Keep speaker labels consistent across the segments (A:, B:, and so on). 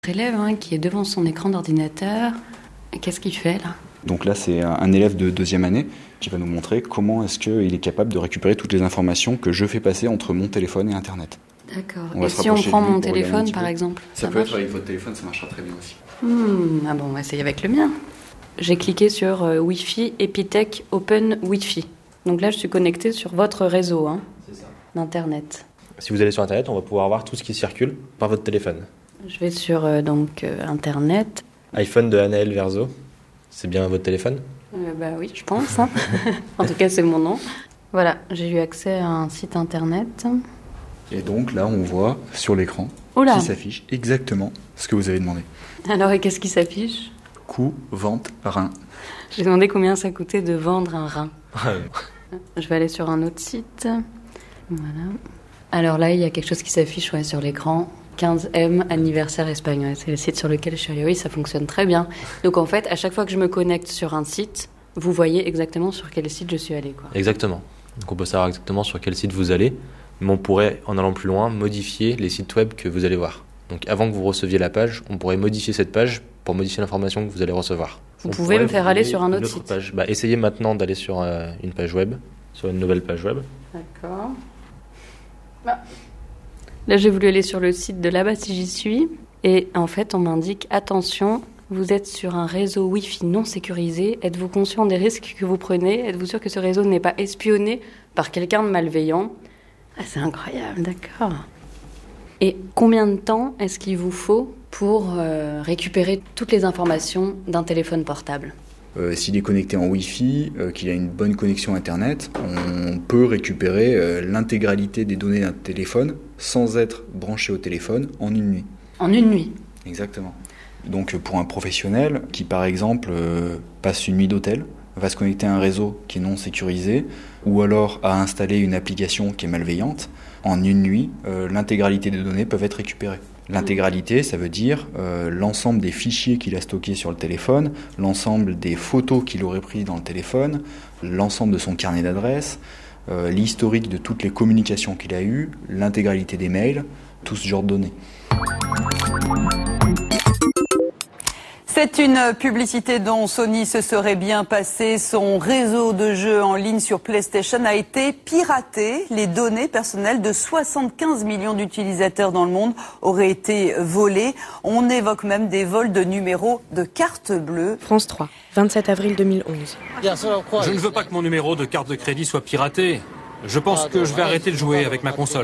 A: Élève qui est devant son écran d'ordinateur. Qu'est-ce qu'il fait là ?
B: Donc là, c'est un élève de 2e année qui va nous montrer comment est-ce qu'il est capable de récupérer toutes les informations que je fais passer entre mon téléphone et Internet.
A: D'accord. Et si on prend mon téléphone, par exemple,
B: ça peut être avec votre téléphone, ça marchera très bien aussi.
A: Ah bon, on va essayer avec le mien. J'ai cliqué sur Wi-Fi Epitech Open Wi-Fi. Donc là, je suis connectée sur votre réseau
C: C'est ça.
A: d'Internet.
C: Si vous allez sur Internet, on va pouvoir voir tout ce qui circule par votre téléphone.
A: Je vais sur Internet.
C: iPhone de Anaël Verzo, c'est bien votre téléphone ?
A: Bah oui, je pense. En tout cas, c'est mon nom. Voilà, j'ai eu accès à un site Internet.
B: Et donc là, on voit sur l'écran qui s'affiche exactement ce que vous avez demandé.
A: Alors, et qu'est-ce qui s'affiche ?
B: Coût, vente, rein.
A: J'ai demandé combien ça coûtait de vendre un rein. Je vais aller sur un autre site. Voilà. Alors là, il y a quelque chose qui s'affiche sur l'écran. 15e anniversaire Espagne. Ouais, c'est le site sur lequel je suis allée. Oui, ça fonctionne très bien. Donc en fait, à chaque fois que je me connecte sur un site, vous voyez exactement sur quel site je suis allée, quoi.
C: Exactement. Donc on peut savoir exactement sur quel site vous allez, mais on pourrait, en allant plus loin, modifier les sites web que vous allez voir. Donc avant que vous receviez la page, on pourrait modifier cette page pour modifier l'information que vous allez recevoir.
A: Vous pouvez me faire aller sur un autre site.
C: Page. Essayez maintenant d'aller sur une page web, sur une nouvelle page web.
A: D'accord. Là, j'ai voulu aller sur le site de là-bas si j'y suis. Et en fait, on m'indique, attention, vous êtes sur un réseau Wi-Fi non sécurisé. Êtes-vous conscient des risques que vous prenez ? Êtes-vous sûr que ce réseau n'est pas espionné par quelqu'un de malveillant ? Ah, c'est incroyable, d'accord. Et combien de temps est-ce qu'il vous faut pour récupérer toutes les informations d'un téléphone portable ?
B: S'il est connecté en Wi-Fi, qu'il a une bonne connexion Internet, on peut récupérer l'intégralité des données d'un téléphone sans être branché au téléphone en une nuit.
A: En une nuit ?
B: Exactement. Donc pour un professionnel qui par exemple passe une nuit d'hôtel, va se connecter à un réseau qui est non sécurisé ou alors a installé une application qui est malveillante, en une nuit, l'intégralité des données peuvent être récupérées. L'intégralité, ça veut dire l'ensemble des fichiers qu'il a stockés sur le téléphone, l'ensemble des photos qu'il aurait prises dans le téléphone, l'ensemble de son carnet d'adresses, l'historique de toutes les communications qu'il a eues, l'intégralité des mails, tout ce genre de données.
D: C'est une publicité dont Sony se serait bien passé. Son réseau de jeux en ligne sur PlayStation a été piraté. Les données personnelles de 75 millions d'utilisateurs dans le monde auraient été volées. On évoque même des vols de numéros de carte bleue.
E: France 3, 27 avril 2011.
F: Je ne veux pas que mon numéro de carte de crédit soit piraté. Je pense que je vais arrêter de jouer avec ma console.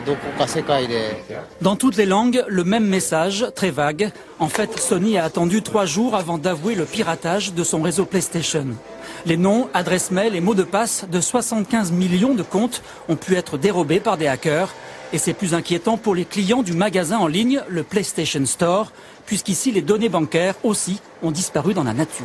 G: Dans toutes les langues, le même message, très vague. En fait, Sony a attendu 3 jours avant d'avouer le piratage de son réseau PlayStation. Les noms, adresses mail et mots de passe de 75 millions de comptes ont pu être dérobés par des hackers. Et c'est plus inquiétant pour les clients du magasin en ligne, le PlayStation Store, puisqu'ici les données bancaires aussi ont disparu dans la nature.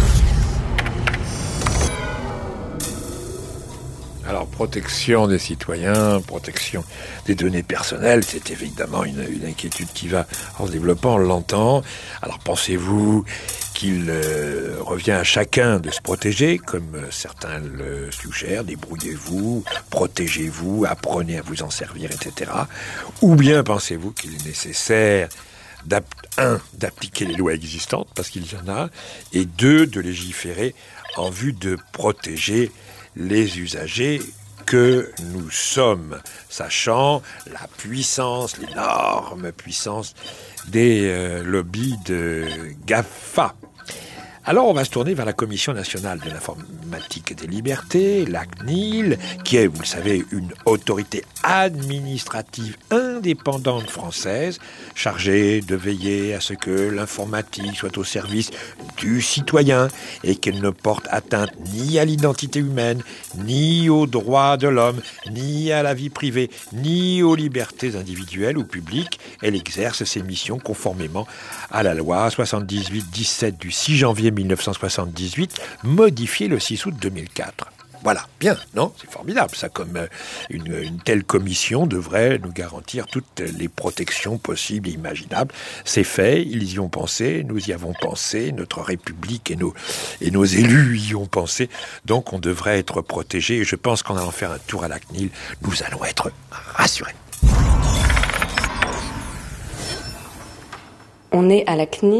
H: Alors, protection des citoyens, protection des données personnelles, c'est évidemment une inquiétude qui va en se développant, on l'entend. Alors, pensez-vous qu'il revient à chacun de se protéger, comme certains le suggèrent, débrouillez-vous, protégez-vous, apprenez à vous en servir, etc. Ou bien pensez-vous qu'il est nécessaire d'appliquer les lois existantes, parce qu'il y en a, et 2, de légiférer en vue de protéger les usagers que nous sommes, sachant la puissance, l'énorme puissance des lobbies de GAFA. Alors on va se tourner vers la Commission nationale de l'informatique et des libertés, la CNIL, qui est, vous le savez, une autorité administrative indépendante française, chargée de veiller à ce que l'informatique soit au service du citoyen et qu'elle ne porte atteinte ni à l'identité humaine, ni aux droits de l'homme, ni à la vie privée, ni aux libertés individuelles ou publiques. Elle exerce ses missions conformément à la loi 78-17 du 6 janvier 1978, modifiée le 6 août 2004. Voilà, bien, non ? C'est formidable, ça, comme une telle commission devrait nous garantir toutes les protections possibles et imaginables. C'est fait, ils y ont pensé, nous y avons pensé, notre République et nos élus y ont pensé, donc on devrait être protégés, et je pense qu'en allant faire un tour à la CNIL, nous allons être rassurés.
A: On est à la CNIL.